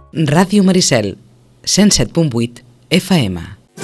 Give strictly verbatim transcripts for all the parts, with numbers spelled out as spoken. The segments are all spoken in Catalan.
Ràdio Maricel, cent set punt vuit F M.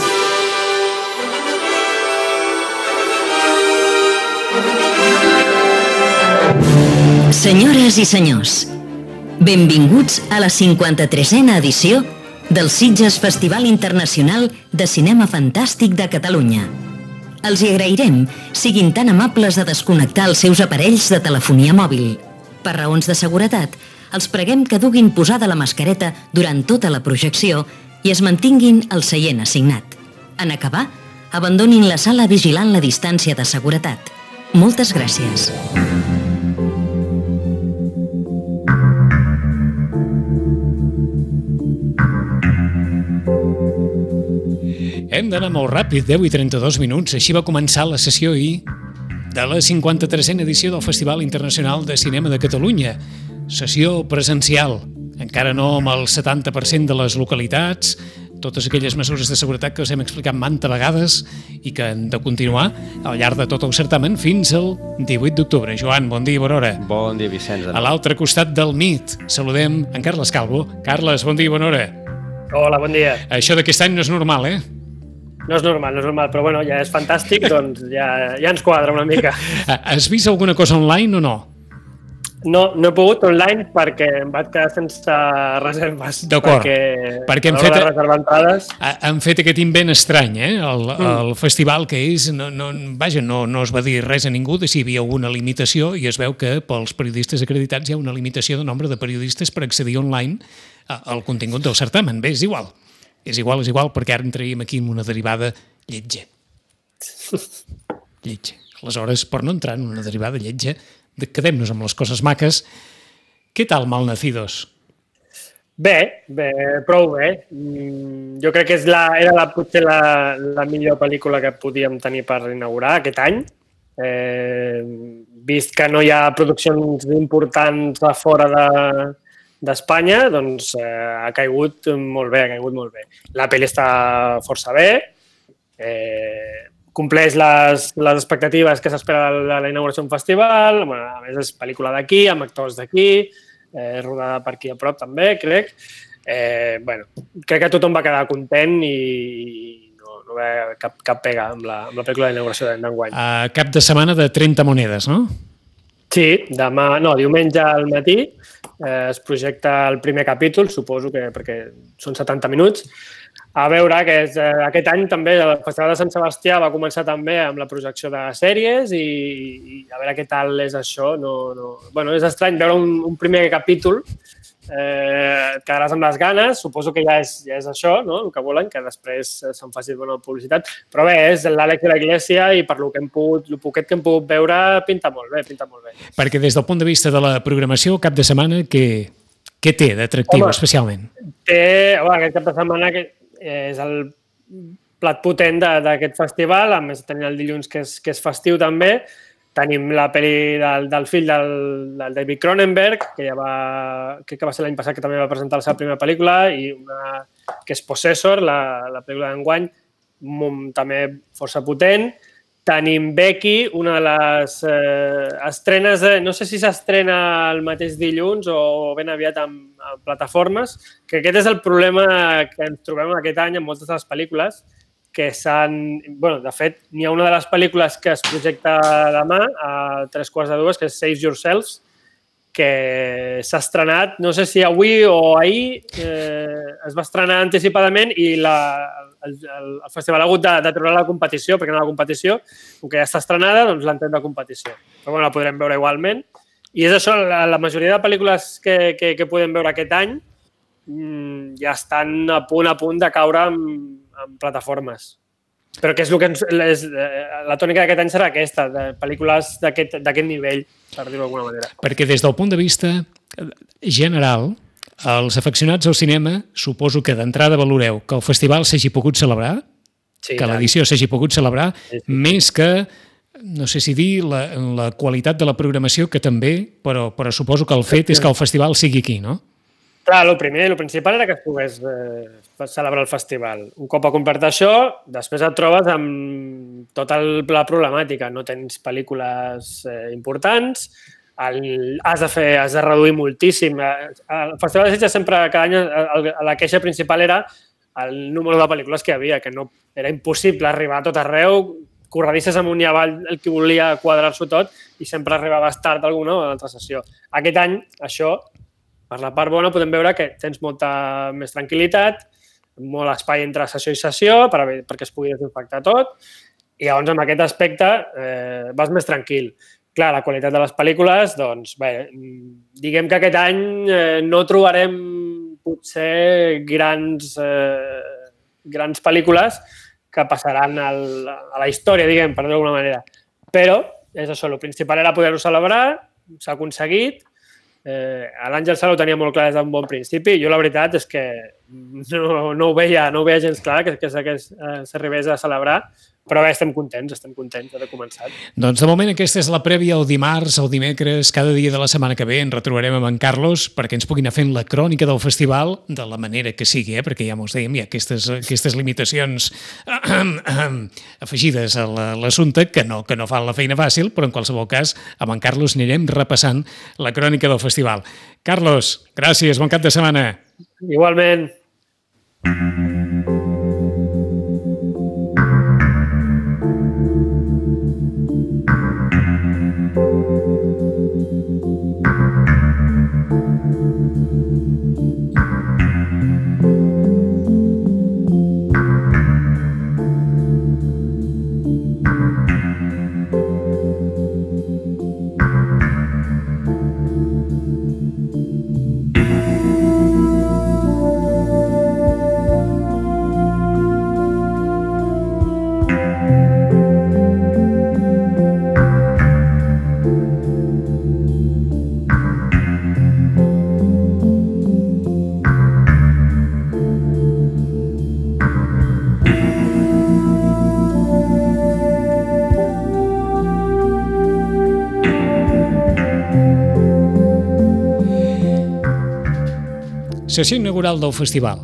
Senyores i senyors, benvinguts a la cinquanta-tresena edició del Sitges Festival Internacional de Cinema Fantàstic de Catalunya. Els hi agrairem siguin tan amables de desconnectar els seus aparells de telefonia mòbil. Per raons de seguretat, els preguem que duguin posada la mascareta durant tota la projecció i es mantinguin al seient assignat. En acabar, abandonin la sala vigilant la distància de seguretat. Moltes gràcies. Hem d'anar molt ràpid, deu i trenta-dos minuts. Així va començar la sessió ahir de la cinquanta-tresena edició del Festival Internacional de Cinema de Catalunya. Sessió presencial, encara no amb el setanta per cent de les localitats, totes aquelles mesures de seguretat que us hem explicat manta vegades i que han de continuar al llarg de tot el certamen fins al divuit d'octubre. Joan, bon dia i bona hora. Bon dia, Vicenç. A l'altre costat del mit saludem en Carles Calvo. Carles, bon dia i bona hora. Hola, bon dia. Això d'aquest any no és normal, eh? No és normal, no és normal, però bueno, ja és fantàstic, doncs ja, ja ens quadra una mica. Has vist alguna cosa online o no? No, no he pogut online perquè em vaig quedar sense reserves. D'acord, perquè, perquè hem a fet, l'hora de reservar entrades... han fet aquest invent estrany, eh? El, mm. el festival que és, no, no, vaja, no, no es va dir res a ningú de si hi havia alguna limitació i es veu que pels periodistes acreditats hi ha una limitació de nombre de periodistes per accedir online al contingut del certamen. Bé, és igual. És igual, és igual, perquè ara entraríem aquí en una derivada lletja. Lletja. Aleshores, per no entrar en una derivada lletja, quedem-nos amb les coses maques. Què tal, Malnacidos? Bé, bé, prou bé. Jo crec que és la, era la, potser la, la millor pel·lícula que podíem tenir per inaugurar aquest any. Eh, vist que no hi ha produccions importants a fora de... d'Espanya, doncs eh, ha caigut molt bé, ha caigut molt bé. La pel·li està força bé, eh, compleix les, les expectatives que s'espera de la inauguració d'un festival, bueno, a més és pel·lícula d'aquí, amb actors d'aquí, eh, rodada per aquí a prop també, crec. Eh, bueno, crec que tothom va quedar content i, i no, no ve cap, cap pega amb la, amb la pel·lícula d'inauguració d'enguany. Uh, cap de setmana de trenta monedes, no? Sí, demà, no, diumenge al matí eh, es projecta el primer capítol, suposo que perquè són setanta minuts. A veure, que és, eh, aquest any també el Festival de Sant Sebastià va començar també amb la projecció de sèries i, i a veure què tal és això. No, no... Bueno, és estrany veure un, un primer capítol, eh, et quedaràs amb les ganes, suposo que ja és, ja és això, no? El que volen, que després se'n faci bona publicitat. Però bé, és l'Àlex de la Iglesia i per lo que hem pogut, el poquet que hem pogut veure pinta molt bé, pinta molt bé. Perquè des del punt de vista de la programació, cap de setmana, què, què té d'atractiu especialment? Té, home, aquest cap de setmana que és el plat potent d'aquest festival, a més tenim el dilluns que és, que és festiu també, tenim la pel·li del, del fill del, del David Cronenberg, que ja va, crec que va ser l'any passat que també va presentar la seva primera pel·lícula, i una que és Possessor, la, la pel·lícula d'enguany, també força potent. Tenim Becky, una de les eh, estrenes, de, no sé si s'estrena el mateix dilluns o ben aviat en, en plataformes, que aquest és el problema que ens trobem aquest any en moltes de les pel·lícules, que s'han... Bueno, de fet, n'hi ha una de les pel·lícules que es projecta demà a tres quarts de dues, que és Save Yourselves, que s'ha estrenat, no sé si avui o ahir, eh, es va estrenar anticipadament i la, el, el, el festival ha hagut de, de treure la competició, perquè no la competició, com que ja està estrenada, doncs l'han tret de competició. Però bueno, la podrem veure igualment. I és això, la, la majoria de pel·lícules que, que, que podem veure aquest any mmm, ja estan a punt a punt de caure en, en plataformes. Però que és el que ens, és, la tònica d'aquest any serà aquesta, de pel·lícules d'aquest nivell, per dir-ho d'alguna manera. Perquè des del punt de vista general, els afeccionats al cinema, suposo que d'entrada valoreu que el festival s'hagi pogut celebrar, sí, que l'edició s'hagi pogut celebrar, sí, sí. Més que, no sé si dir, la, la qualitat de la programació, que també, però, però suposo que el fet és que el festival sigui aquí, no? Clar, el primer, el principal era que es pogués eh, celebrar el festival. Un cop ha complert això, després et trobes amb tota la problemàtica. No tens pel·lícules eh, importants, el, has, de fer, has de reduir moltíssim. El Festival de Sitges sempre, cada any, la queixa principal era el número de pel·lícules que hi havia, que no, era impossible arribar a tot arreu, corredisses amunt i avall el que volia quadrar-s'ho tot i sempre arribaves tard a alguna o a l'altra sessió. Aquest any, això, per la part bona, podem veure que tens molta més tranquil·litat, molt espai entre sessió i sessió per, perquè es pugui desinfectar tot i llavors amb aquest aspecte eh, vas més tranquil. Clar, la qualitat de les pel·lícules, doncs, bé, diguem que aquest any eh, no trobarem potser grans, eh, grans pel·lícules que passaran al, a la història, diguem, per dir-ho d'alguna manera. Però, és això, el principal era poder-ho celebrar, s'ha aconseguit. Eh, L'Àngel Sala ho tenia molt clar des d'un bon principi. Jo la veritat és que no, no, ho, veia, no ho veia gens clar que, que s'arribés a celebrar, però bé, estem contents, estem contents d'haver començat. Doncs de moment aquesta és la prèvia el dimarts, el dimecres, cada dia de la setmana que ve ens retrobarem amb en Carlos perquè ens pugui anar fent la crònica del festival de la manera que sigui, eh? Perquè ja mos dèiem, hi ha aquestes, aquestes limitacions afegides a l'assumpte que no, que no fan la feina fàcil, però en qualsevol cas amb en Carlos anirem repassant la crònica del festival. Carlos, gràcies, bon cap de setmana. Igualment. Sessió inaugural del festival.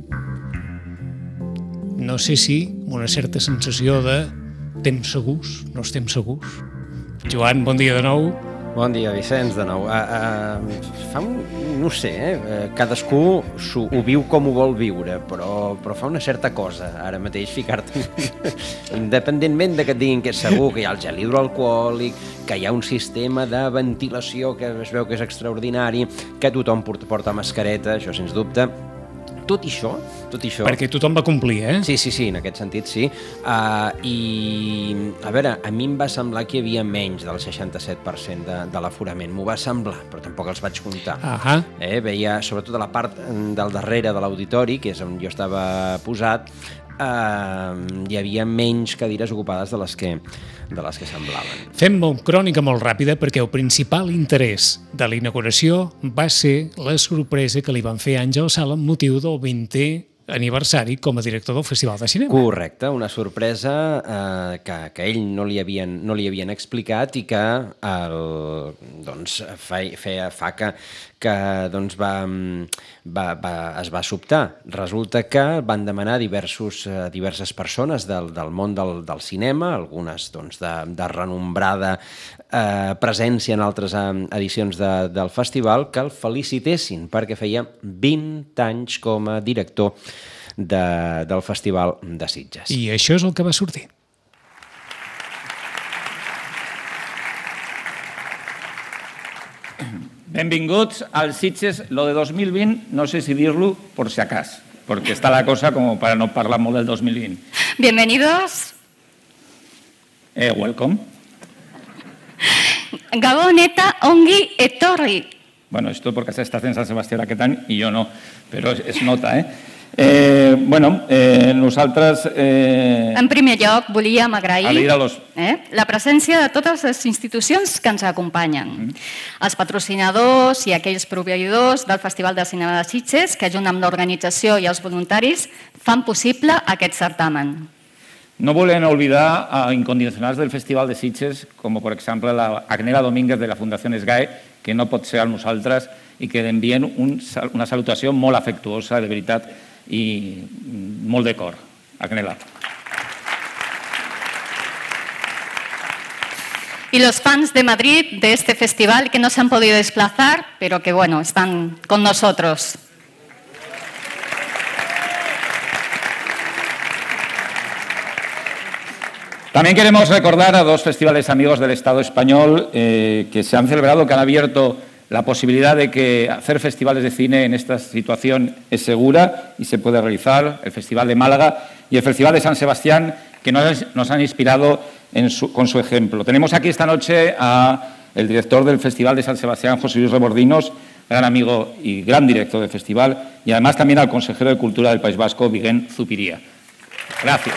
No sé si amb una certa sensació de temps segurs, no estem segurs. Joan, bon dia de nou. Bon dia, Vicenç, de nou. Uh, uh, fa un, no sé, eh? Cadascú ho viu com ho vol viure, però, però fa una certa cosa, ara mateix, ficar-te... Independentment de que et diguin que és segur, que hi ha el gel hidroalcohòlic, que hi ha un sistema de ventilació que es veu que és extraordinari, que tothom porta mascareta, això sens dubte. Tot això, tot això... Perquè tothom va complir, eh? Sí, sí, sí, en aquest sentit sí. Uh, I, a veure, a mi em va semblar que hi havia menys del seixanta-set per cent de, de l'aforament. M'ho va semblar, però tampoc els vaig comptar. Ahà. Eh, veia, sobretot a la part del darrere de l'auditori, que és on jo estava posat, uh, hi havia menys cadires ocupades de les que, de les que semblaven. Fem molt crònica molt ràpida perquè el principal interès de la inauguració va ser la sorpresa que li van fer a Àngel Sala amb motiu del vintè aniversari com a director del Festival de Cinema. Correcte, una sorpresa eh, que, que ell no li, havien, no li havien explicat i que el, doncs, fa, fa, fa que, que doncs, va, va, va, es va sobtar. Resulta que van demanar diversos, eh, diverses persones del, del món del, del cinema, algunes doncs, de, de renombrada eh, presència en altres eh, edicions de, del festival, que el felicitessin perquè feia vint anys com a director de, del Festival de Sitges. I això és el que va sortir. Benvinguts al Sitges, lo de dos mil vint, no sé si dir-lo por si acas, porque está la cosa como para no parlar molt del dos mil vint. Bienvenidos. Eh, welcome. Gabon eta ongi etorri. Bueno, esto porque se está en San Sebastián aquest any i jo no, però es nota, eh? Eh, bueno, eh, nosaltres... Eh, en primer lloc, volíem agrair los... eh, la presència de totes les institucions que ens acompanyen. Mm. Els patrocinadors i aquells proveïdors del Festival de Cinema de Sitges que, junt amb l'organització i els voluntaris, fan possible aquest certamen. No volem oblidar a incondicionals del Festival de Sitges, com per exemple la Agnela Domínguez de la Fundació SGAE, que no pot ser amb nosaltres i que envien un, una salutació molt afectuosa, de veritat, i molt de cor. Agnela. y los fans de Madrid de este festival que no se han podido desplazar, pero que bueno, están con nosotros. También queremos recordar a dos festivales amigos del Estado español eh, que se han celebrado, que han abierto la posibilidad de que hacer festivales de cine en esta situación es segura y se puede realizar, el Festival de Málaga y el Festival de San Sebastián, que nos, nos han inspirado en su, con su ejemplo. Tenemos aquí esta noche al director del Festival de San Sebastián, José Luis Rebordinos, gran amigo y gran director del festival, y además también al consejero de Cultura del País Vasco, Miguel Zupiría. Gracias.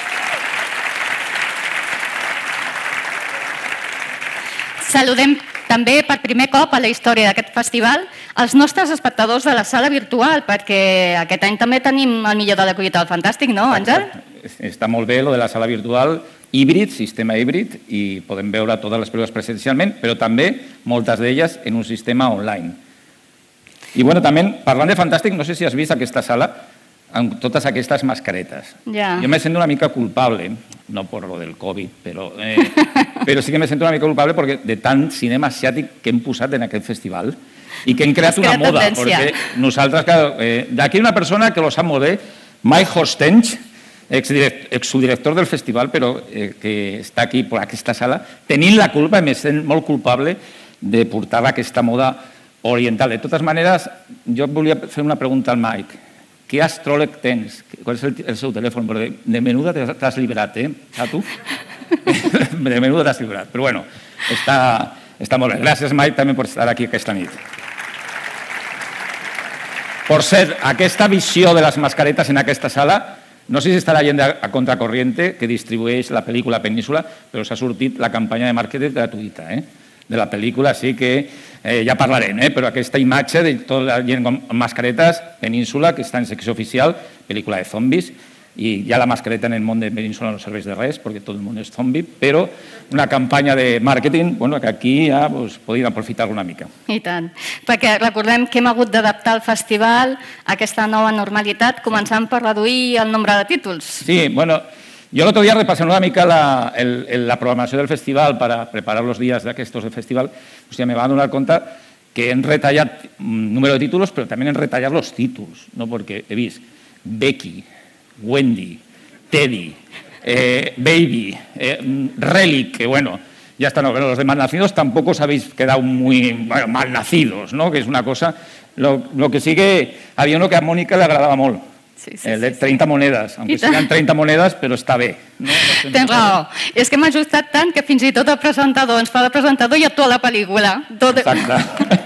Saludem també per primer cop a la història d'aquest festival els nostres espectadors de la sala virtual, perquè aquest any també tenim el millor de la collita del Fantàstic, no, Àngel? Està molt bé, lo de la sala virtual, híbrid, sistema híbrid, i podem veure totes les pel·lícules presencialment, però també moltes d'elles en un sistema online. I bueno, també, parlant de Fantàstic, no sé si has vist aquesta sala amb totes aquestes mascaretes. Ja. Jo me sento una mica culpable, no por lo del Covid, però, eh, però sí que me sento una mica culpable perquè de tant cinema asiàtic que hem posat en aquest festival i que hem creat una moda. Perquè nosaltres, eh, d'aquí una persona que lo sap molt bé, Mike Hostench, exdirector del festival, però eh, que està aquí, per aquesta sala, tenint la culpa, me sent molt culpable de portar aquesta moda oriental. De totes maneres, jo volia fer una pregunta al Mike. Què astròleg tens? Qual és el, el seu telèfon? Perquè de menuda t'has liberat, eh? A tu? De menuda t'has liberat. Però bueno, està, està molt bé. Gràcies, Mike, també per estar aquí aquesta nit. Per cert, aquesta visió de les mascaretes en aquesta sala, no sé si estarà gent a Contracorriente, que distribueix la pel·lícula Península, però s'ha sortit la campanya de màrqueting gratuïta, eh? De la pel·lícula, sí que eh, ja parlarem, eh? Però aquesta imatge de tota la gent amb mascaretes, Península, que està en secció oficial, pel·lícula de zombis, i ja la mascareta en el món de Península no serveix de res, perquè tot el món és zombi, però una campanya de màrqueting, bueno, que aquí ja pues, podien aprofitar una mica. I tant, perquè recordem que hem hagut d'adaptar el festival a aquesta nova normalitat, començant per reduir el nombre de títols. Sí, bueno... Yo el otro día repasé una mica la, el, el, la programación del festival para preparar los días de aquestos del festival. O sea, me va a donar cuenta que han retallat un número de títulos, pero también han retallat los títulos, ¿no? Porque he visto Becky, Wendy, Teddy, eh, Baby, eh, Relic, que bueno, ya está, no, pero los de malnacidos tampoco os habéis quedado muy bueno, malnacidos, ¿no? Que es una cosa... Lo, lo que sí que había uno que a Mónica le agradaba molt. Sí, sí, el de treinta sí, sí. monedes, aunque sean treinta monedes, però està bé. No? No Tens raó. És que m'ha ajustat tant que fins i tot el presentador ens fa de presentador i actua la pel·lícula. Tot... Exacte.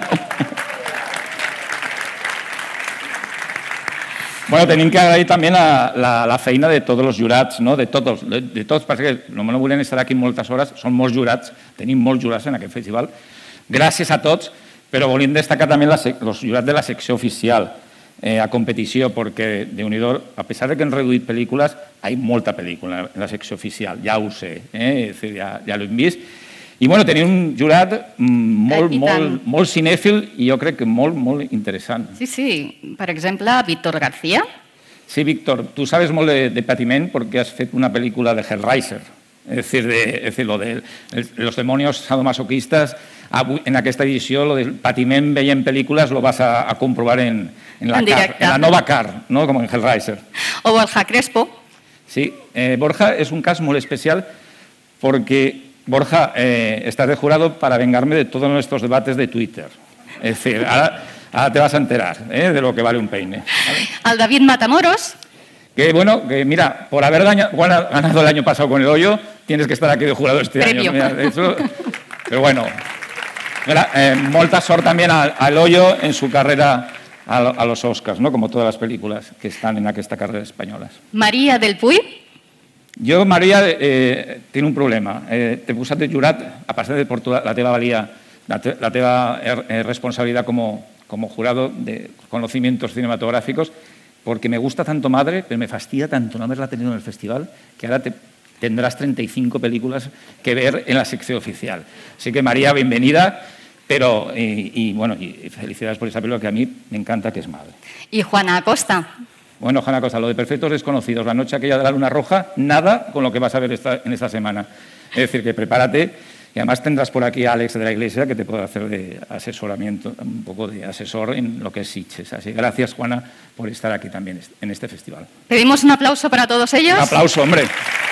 Bueno, tenim que agrair també la, la, la feina de tots els jurats, no? de tots, de, de tots, perquè no me volen estar aquí moltes hores, són molts jurats, tenim molts jurats en aquest festival. Gràcies a tots, però volem destacar també els jurats de la secció oficial. Eh, a competició, perquè, déu-n'hi-do, a pesar de que han reduït pel·lícules, hi ha molta pel·lícula en la secció oficial, ja ho sé, eh? ja, ja l'hem vist. I bueno, tenim un jurat molt, molt, molt cinèfil i jo crec que molt, molt interessant. Sí, sí. Per exemple, Víctor García. Sí, Víctor, tu sabes molt de, de patiment perquè has fet una pel·lícula de Hellraiser. Es decir, de, es decir, lo de los demonios sadomasoquistas, en aquesta edició, lo del patiment veient pel·lícules lo vas a, a comprovar en, en, la, en, car, en la nova car, ¿no? Com en Hellraiser. O Borja Crespo. Sí, eh, Borja es un cas molt especial porque, Borja, eh, estás de jurado para vengarme de todos nuestros debates de Twitter. Es decir, ahora, ahora te vas a enterar eh, de lo que vale un peine. ¿Vale? Al David Matamoros. Que bueno, que mira, por haber ganado el año pasado con el hoyo, tienes que estar aquí de jurado este Premio. año. Mira, eso, pero bueno, eh, molta sort también al, al hoyo en su carrera a, a los Oscars, ¿no? Como todas las películas que están en aquesta carrera españolas. María del Puy. Jo, Maria, eh, tinc un problema. Eh, T'he posat de jurat, a part de por la teva valia, la, te, la teva eh, responsabilidad como, como jurado de conocimientos cinematográficos, porque me gusta tanto Madre, pero me fastidia tanto no haberla tenido en el festival, que ahora te, tendrás treinta y cinco películas que ver en la sección oficial. Así que, María, bienvenida, pero, y, y bueno, y felicidades por esa película que a mí me encanta, que es Madre. Y Juana Acosta. Bueno, Juana Acosta, lo de Perfectos Desconocidos, la noche aquella de la Luna Roja, nada con lo que vas a ver esta, en esta semana. Es decir, que prepárate, Y además tendrás por aquí a Alex de la Iglesia, que te puede hacer de asesoramiento, un poco de asesor en lo que es Sitges. Así que gracias, Juana, por estar aquí también en este festival. Pedimos un aplauso para todos ellos. Un aplauso, hombre.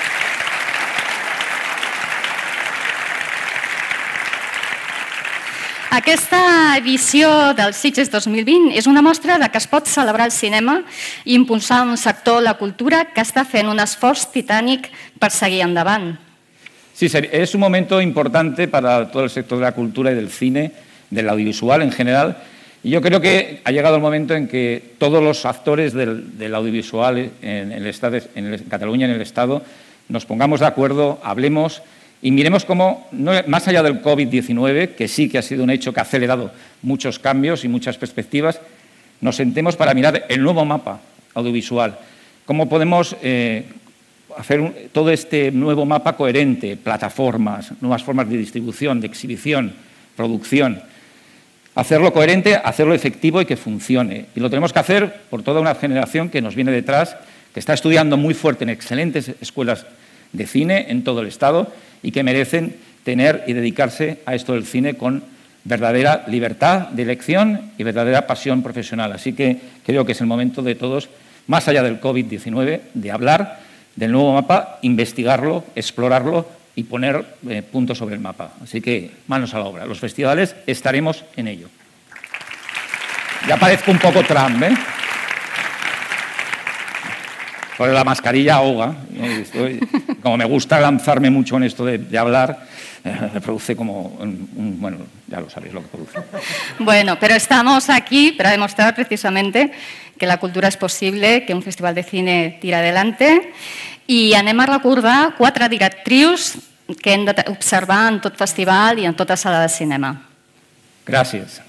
Aquesta edició del Sitges dos mil vint és una mostra de que es pot celebrar el cinema i impulsar un sector, la cultura, que està fent un esforç titànic per seguir endavant. Sí, es un momento importante para todo el sector de la cultura y del cine, del audiovisual en general. Y yo creo que ha llegado el momento en que todos los actores del, del audiovisual en, el estado, en, el, en Cataluña, en el Estado, nos pongamos de acuerdo, hablemos y miremos cómo, no, más allá del COVID diecinueve, que sí que ha sido un hecho que ha acelerado muchos cambios y muchas perspectivas, nos sentemos para mirar el nuevo mapa audiovisual. Cómo podemos eh, hacer un, todo este nuevo mapa coherente, plataformas, nuevas formas de distribución, de exhibición, producción. Hacerlo coherente, hacerlo efectivo y que funcione. Y lo tenemos que hacer por toda una generación que nos viene detrás, que está estudiando muy fuerte en excelentes escuelas de cine en todo el Estado y que merecen tener y dedicarse a esto del cine con verdadera libertad de elección y verdadera pasión profesional. Así que creo que es el momento de todos, más allá del COVID diecinueve, de hablar del nuevo mapa, investigarlo, explorarlo y poner eh, puntos sobre el mapa. Así que manos a la obra. Los festivales estaremos en ello. Ya parezco un poco Trump, ¿eh? Porque la mascarilla ahoga. Estoy, como me gusta lanzarme mucho en esto de, de hablar, eh, me produce como un, un... Bueno, ya lo sabéis lo que produce. Bueno, pero estamos aquí para demostrar precisamente que la cultura és possible, que un festival de cine tira adelante, i anem a recordar quatre directrius que hem d'observar en tot festival i en tota sala de cinema. Gràcies.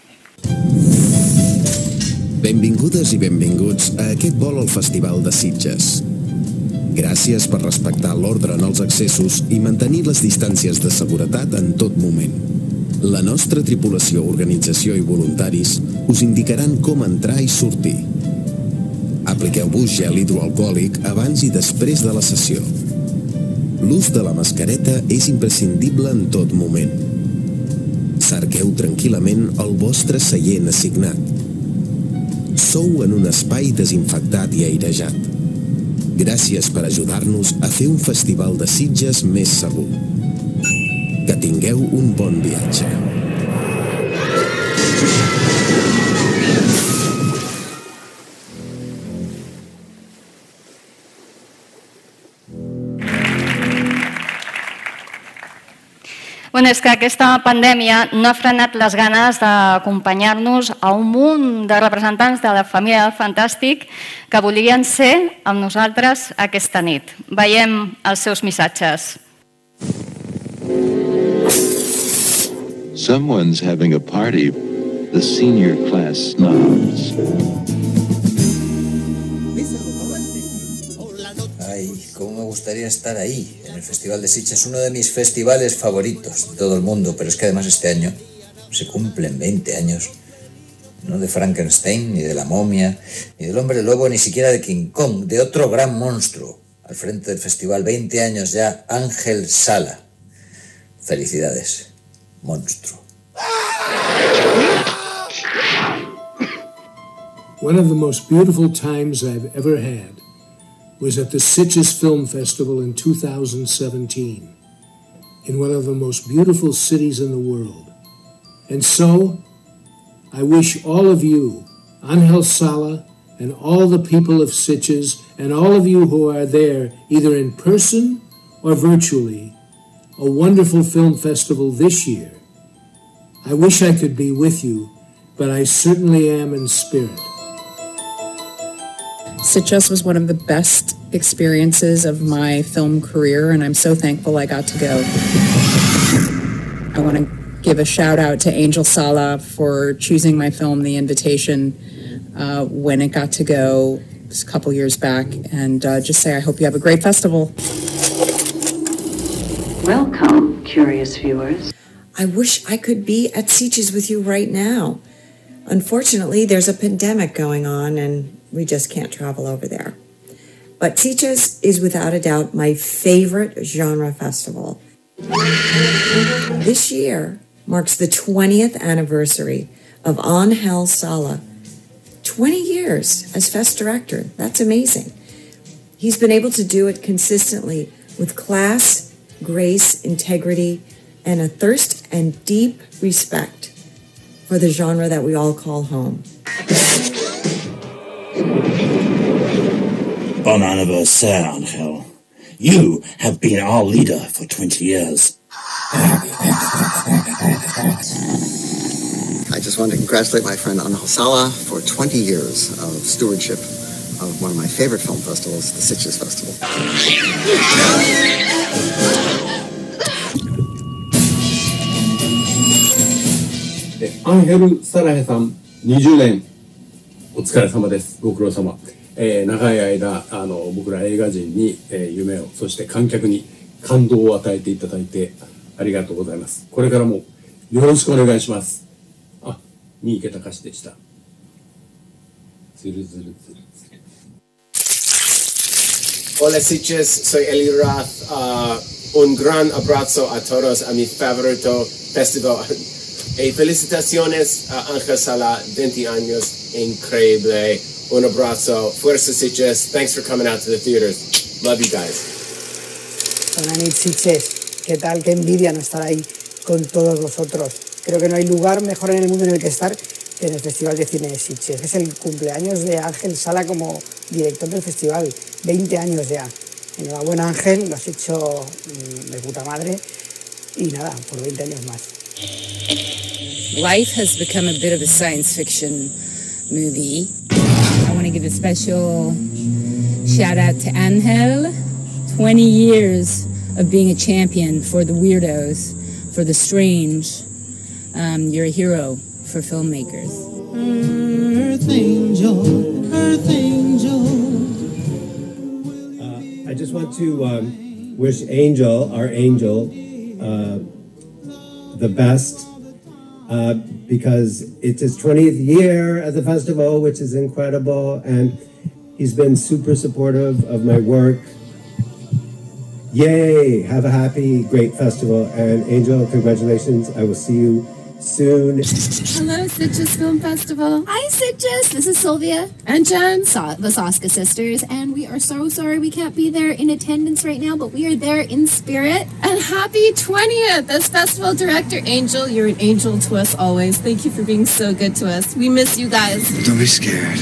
Benvingudes i benvinguts a aquest vol al Festival de Sitges. Gràcies per respectar l'ordre en els accessos i mantenir les distàncies de seguretat en tot moment. La nostra tripulació, organització i voluntaris us indicaran com entrar i sortir. Apliqueu-vos gel hidroalcohòlic abans i després de la sessió. L'ús de la mascareta és imprescindible en tot moment. Cerqueu tranquil·lament el vostre seient assignat. Sou en un espai desinfectat i airejat. Gràcies per ajudar-nos a fer un festival de Sitges més segur. Que tingueu un bon viatge. Bueno, és que aquesta pandèmia no ha frenat les ganes d'acompanyar-nos a un munt de representants de la família del Fantàstic que volien ser amb nosaltres aquesta nit. Veiem els seus missatges. Someone's having a party. The senior class snobs. Ay, cómo me gustaría estar ahí, en el Festival de Sitges, uno de mis festivales favoritos de todo el mundo, pero es que además este año se cumplen veinte años, no de Frankenstein, ni de la momia, ni del hombre lobo, ni siquiera de King Kong, de otro gran monstruo, al frente del festival, veinte años ya, Ángel Sala. Felicidades, monstruo. One of the most beautiful times I've ever had was at the Sitges Film Festival in two thousand seventeen, in one of the most beautiful cities in the world. And so, I wish all of you, Ángel Sala, and all the people of Sitges, and all of you who are there, either in person or virtually, a wonderful film festival this year. I wish I could be with you, but I certainly am in spirit. Sitges was one of the best experiences of my film career, and I'm so thankful I got to go. I want to give a shout out to Ángel Sala for choosing my film, The Invitation, uh, when it got to go a couple years back, and uh, just say I hope you have a great festival. Welcome, curious viewers. I wish I could be at Sitges with you right now. Unfortunately, there's a pandemic going on, and we just can't travel over there. But Sitges is without a doubt my favorite genre festival. This year marks the twentieth anniversary of Ángel Sala. twenty years as Fest director. That's amazing. He's been able to do it consistently with class, grace, integrity, and a thirst and deep respect for the genre that we all call home. Bon anniversaire, Ángel. You have been our leader for twenty years. I just want to congratulate my friend Ángel Sala for twenty years of stewardship of one of my favorite film festivals, the Sitges Festival. Ángel Salaさん、にじゅうねんお疲れ様です。ご苦労様。えー、長い間あの僕ら映画人に、えー、夢を、そして観客に感動を与えていただいてありがとうございます。これからもよろしくお願いします。あ、三池隆でした。ずるずるずるずる。 Hola Sitges, soy Eli Roth. Uh, un gran abrazo a todos a mi favorito festival. Y felicitaciones a Ángel Sala, veinte años, increíble. Un abrazo, fuerza Sitges. Thanks for coming out to the theaters. Love you guys. Hola Nit Sitges, ¿qué tal? Qué envidia no estar ahí con todos vosotros. Creo que no hay lugar mejor en el mundo en el que estar que en el Festival de Cine de Sitges. Es el cumpleaños de Ángel Sala como director del festival. veinte años ya. Enhorabuena Ángel, lo has hecho de puta madre. Y nada, por veinte años más. Life has become a bit of a science fiction movie. I want to give a special shout out to Ángel. twenty years of being a champion for the weirdos, for the strange. Um, you're a hero for filmmakers. Earth Angel, Earth Angel. Uh, I just want to um, wish Angel, our angel, uh, the best. Uh, because it's his twentieth year at the festival, which is incredible, and he's been super supportive of my work. Yay! Have a happy, great festival, and Angel, congratulations. I will see you soon. Hello, Sitges Film Festival. Hi, Sitges. This is Sylvia and Jen, so- the Soska sisters, and we are so sorry we can't be there in attendance right now, but we are there in spirit. And happy twentieth as festival director, Angel. You're an angel to us always. Thank you for being so good to us. We miss you guys. Don't be scared.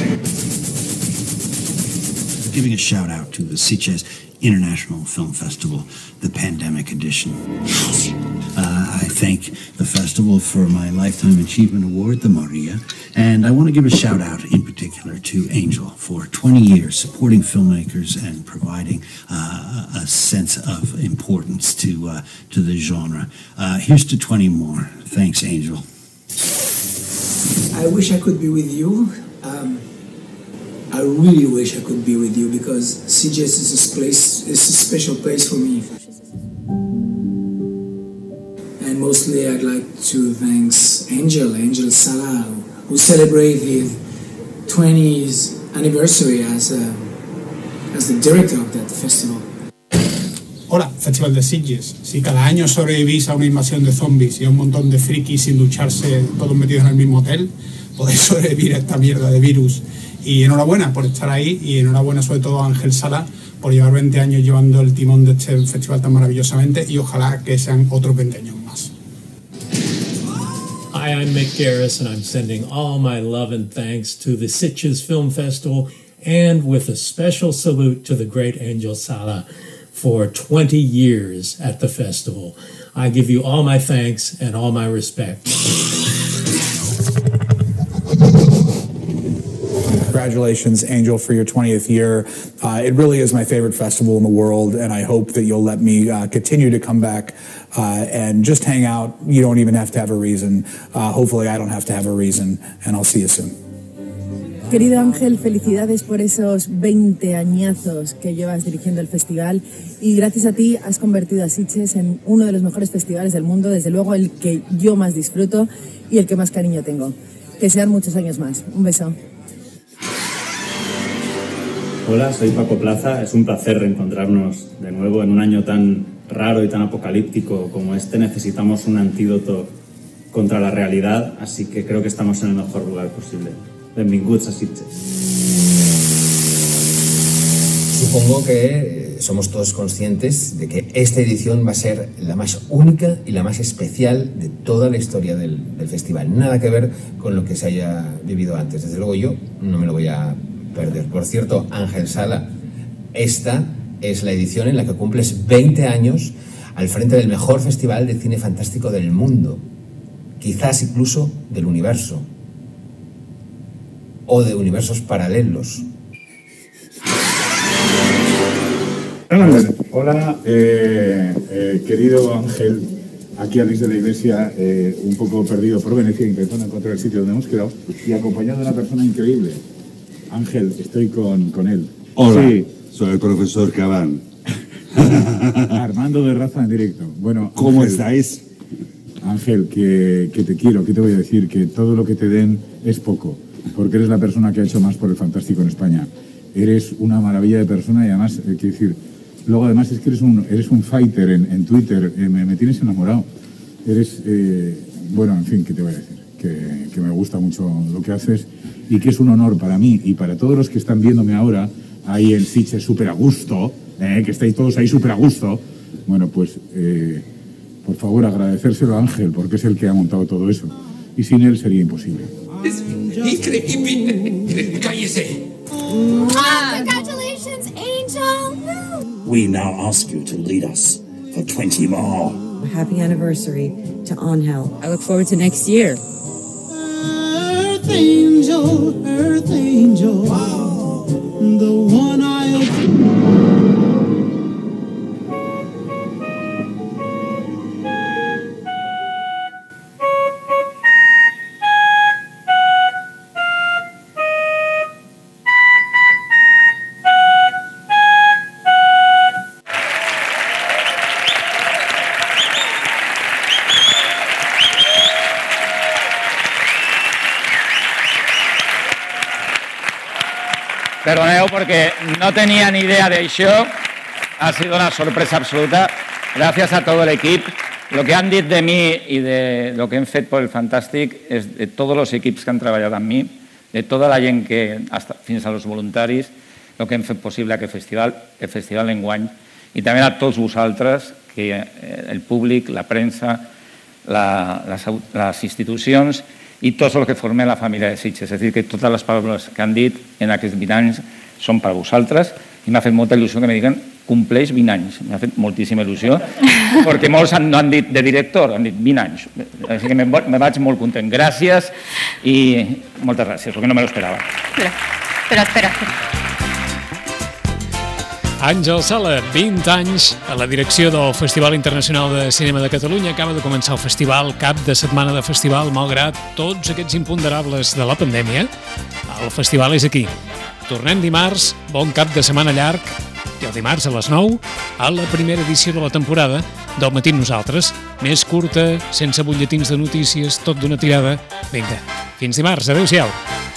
Giving a shout out to the Sitges International Film Festival, the pandemic edition. Uh, I thank the festival for my Lifetime Achievement Award, the Maria, and I want to give a shout out in particular to Angel for twenty years supporting filmmakers and providing uh, a sense of importance to uh, to the genre. Uh, here's to twenty more. Thanks, Angel. I wish I could be with you. Um, I really wish I could be with you because Sitges is a place, it's a special place for me. And mostly I'd like to thank Angel, Angel Sala, who celebrated his twentieth anniversary as, a, as the director of that festival. Hola, Festival de Sitges. Si cada año sobrevivís a una invasión de zombies y a un montón de frikis sin ducharse, todos metidos en el mismo hotel, podéis sobrevivir a esta mierda de virus. Y enhorabuena por estar ahí y enhorabuena sobre todo a Ángel Sala por llevar veinte años llevando el timón de este festival tan maravillosamente y ojalá que sean otros veinte años más. Hi, I'm Mick Garris and I'm sending all my love and thanks to the Sitges Film Festival and with a special salute to the great Angel Sala for twenty years at the festival. I give you all my thanks and all my respect. Congratulations, Angel, for your twentieth year. Uh, it really is my favorite festival in the world, and I hope that you'll let me uh, continue to come back uh, and just hang out. You don't even have to have a reason. Uh, hopefully I don't have to have a reason, and I'll see you soon. Querido Ángel, felicidades por esos veinte añazos que llevas dirigiendo el festival y gracias a ti has convertido a Sitges en uno de los mejores festivales del mundo, desde luego el que yo más disfruto y el que más cariño tengo. Que sean muchos años más. Un beso. Hola, soy Paco Plaza. Es un placer reencontrarnos de nuevo en un año tan raro y tan apocalíptico como este, necesitamos un antídoto contra la realidad, así que creo que estamos en el mejor lugar posible. Benvinguts a Sitges. Supongo que somos todos conscientes de que esta edición va a ser la más única y la más especial de toda la historia del, del festival. Nada que ver con lo que se haya vivido antes. Desde luego yo no me lo voy a perder. Por cierto, Ángel Sala, esta es la edición en la que cumples veinte años al frente del mejor festival de cine fantástico del mundo. Quizás incluso del universo. O de universos paralelos. Hola, eh, eh, querido Ángel, aquí Luis de la Iglesia, eh, un poco perdido por Venecia, intentando encontrar el sitio donde hemos quedado, y acompañado de una persona increíble. Ángel, estoy con, con él. Hola, sí. Soy el profesor Cabán. Armando de Raza en directo. Bueno, ¿cómo Ángel, estáis? Ángel, que, que te quiero, que te voy a decir, que todo lo que te den es poco, porque eres la persona que ha hecho más por el fantástico en España. Eres una maravilla de persona y además, eh, quiero decir, luego además es que eres un, eres un fighter en, en Twitter, eh, me, me tienes enamorado. Eres, eh, bueno, en fin, ¿qué te voy a decir? Que, que me gusta mucho lo que haces y que es un honor para mí y para todos los que están viéndome ahora, ahí en Sitges súper a gusto, eh, que estáis todos ahí súper a gusto. Bueno, pues, eh, por favor, agradecérselo a Ángel, porque es el que ha montado todo eso. Y sin él sería imposible. Es increíble. Cállese. Oh, congratulations, Angel! We now ask you to lead us for twenty more. Happy anniversary to Angel. I look forward to next year. Earth Angel, Earth Angel, wow. The one I... Perdoneu porque no tenía ni idea de això. Ha sido una sorpresa absoluta. Gracias a todo el equipo. Lo que han dit de mí y de lo que hem fet por el Fantàstic és de tots els equips que han treballat amb mi, de tota la gent que, hasta, fins als voluntaris, el que hem fet possible aquest festival, el festival enguany, i també a tots vosaltres, que el públic, la premsa, la, les, les institucions i tots els que formem la família de Sitges. És a dir, que totes les paraules que han dit en aquests vint anys són per vosaltres i m'ha fet molta il·lusió que me diguen compleix vint anys. M'ha fet moltíssima il·lusió perquè molts no han dit de director, han dit vint anys. Així que me, me vaig molt content. Gràcies i moltes gràcies, perquè no me l'esperava. Espera, espera, espera. Àngel Sala, vint anys a la direcció del Festival Internacional de Cinema de Catalunya. Acaba de començar el festival, cap de setmana de festival, malgrat tots aquests imponderables de la pandèmia. El festival és aquí. Tornem dimarts, bon cap de setmana llarg, i el dimarts a les nou, a la primera edició de la temporada del Matí amb Nosaltres. Més curta, sense butlletins de notícies, tot d'una tirada. Vinga, fins dimarts, adeu-siau.